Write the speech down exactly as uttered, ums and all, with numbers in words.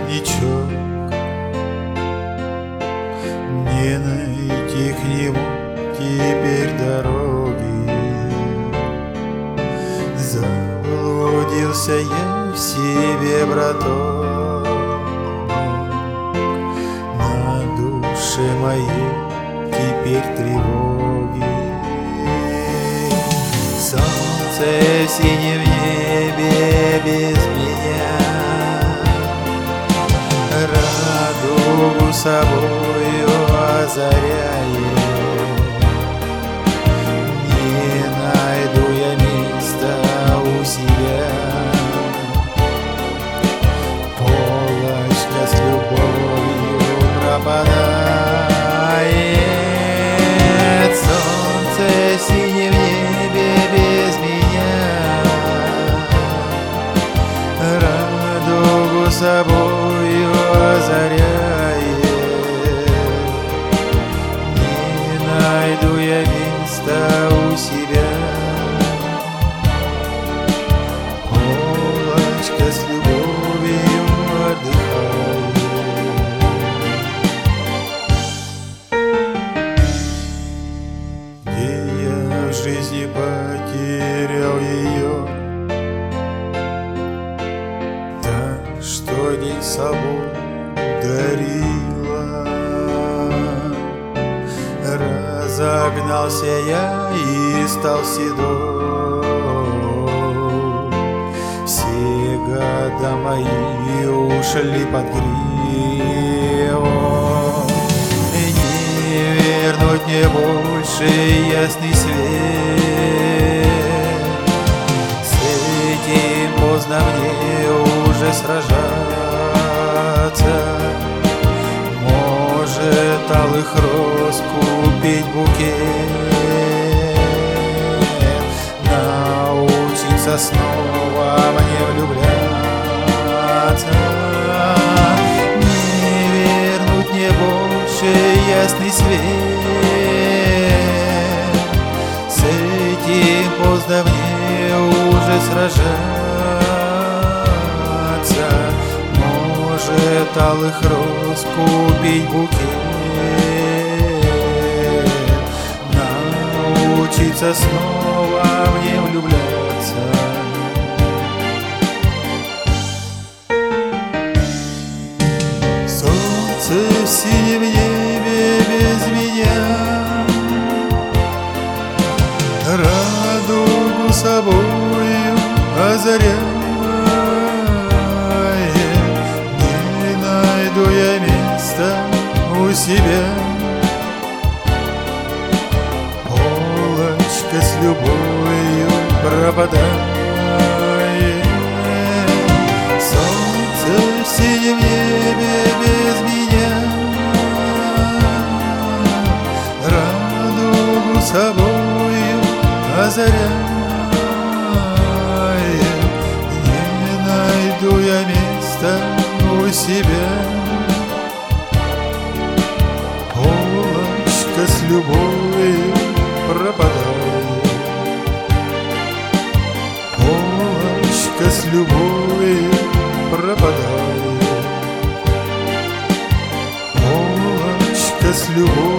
родничок, не найти к нему теперь дороги. Заблудился я в себе, браток, на душе моей теперь тревоги. Солнце синее в небе без меня радугу собою озаряет. Не найду я места у себя, полочка с любовью пропадает. Солнце синее в небе без меня радугу собою озаряет. Не найду я места у себя, полочка с любовью отдыхает. Где я в жизни потерял ее, та, что день собой дарила. Разогнался я и стал седой, все года мои ушли под гриву. Не вернуть мне больше ясный свет, с этим поздно мне уже сражаться. Может, алых роз купить букет, научиться снова мне влюбляться. Не вернуть мне больше ясный свет, с этим поздно мне уже сражаться. Может, алых роз купить букет, научиться снова мне влюбляться. Солнце синее в небе без меня радугу собою озаряет. Не найду я места у себя, полочка с любовью пропадает. Солнце синее в небе без меня радугу собою озаряет. Не найду я места у себя, полочка с любовью пропадает. Полочка с любовью пропадает. Полочка с любовью